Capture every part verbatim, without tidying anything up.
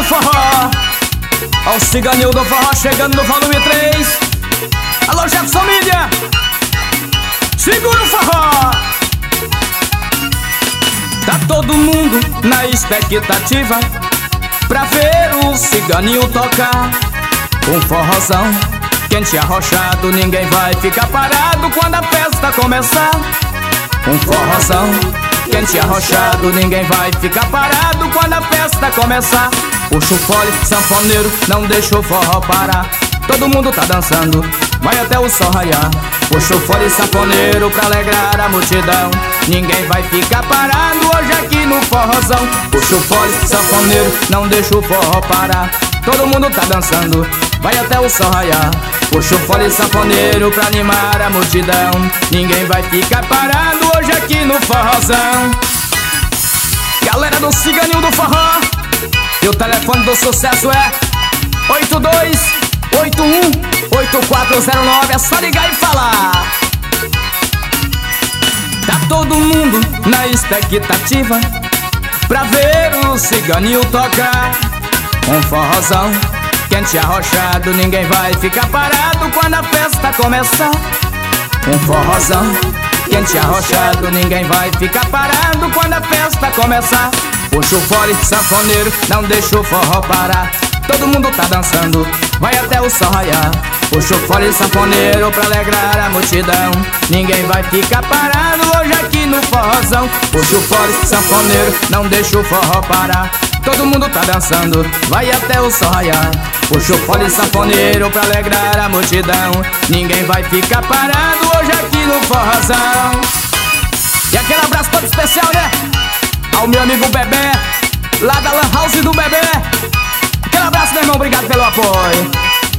forró. Ó o ciganinho do forró chegando no volume três. Alô, Jefferson Mídia, segura o forró. Tá todo mundo na expectativa pra ver o ciganinho tocar um forrozão quente arrochado. Ninguém vai ficar parado quando a festa começar. Um forrozão quente arrochado, ninguém vai ficar parado quando a festa começar. Puxa o fole, sanfoneiro, não deixa o forró parar. Todo mundo tá dançando, vai até o sol raiar. Puxa o fole, sanfoneiro, pra alegrar a multidão. Ninguém vai ficar parado hoje aqui no forrozão. Puxa o fole, sanfoneiro, não deixa o forró parar. Todo mundo tá dançando, vai até o sol raiar. Puxa o fole, sanfoneiro, pra animar a multidão. Ninguém vai ficar parado hoje aqui no forrozão. Galera do ciganinho do forró, e o telefone do sucesso é oito dois oito um oito quatro zero nove. É só ligar e falar. Tá todo mundo na expectativa pra ver o ciganinho tocar um forrozão quente arrochado. Ninguém vai ficar parado quando a festa começar. Um forrozão quente arrochado, ninguém vai ficar parado quando a festa começar. Puxa o fole, sanfoneiro, não deixa o forró parar. Todo mundo tá dançando, vai até o sol raiar. Puxa o fole, sanfoneiro, pra alegrar a multidão. Ninguém vai ficar parado hoje aqui no forrozão. Puxa o fole, sanfoneiro, não deixa o forró parar. Todo mundo tá dançando, vai até o sol raiar. Puxa o fole, sanfoneiro, pra alegrar a multidão. Ninguém vai ficar parado hoje aqui no forrozão. E aquele abraço todo especial, né? Ao meu amigo Bebê, lá da Lan House do Bebê. Aquele abraço, meu irmão, obrigado pelo apoio.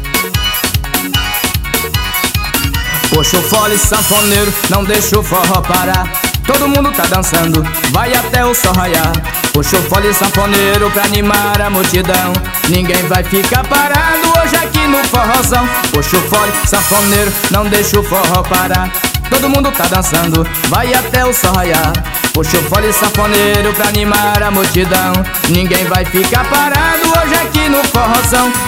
Puxa o fole, sanfoneiro, não deixa o forró parar. Todo mundo tá dançando, vai até o sol raiar. Puxa o fole, sanfoneiro, pra animar a multidão. Ninguém vai ficar parado hoje aqui no forrozão. Puxa o fole, sanfoneiro, não deixa o forró parar. Todo mundo tá dançando, vai até o sol raiar. Puxa o fole, sanfoneiro, pra animar a multidão. Ninguém vai ficar parado hoje aqui no forrozão.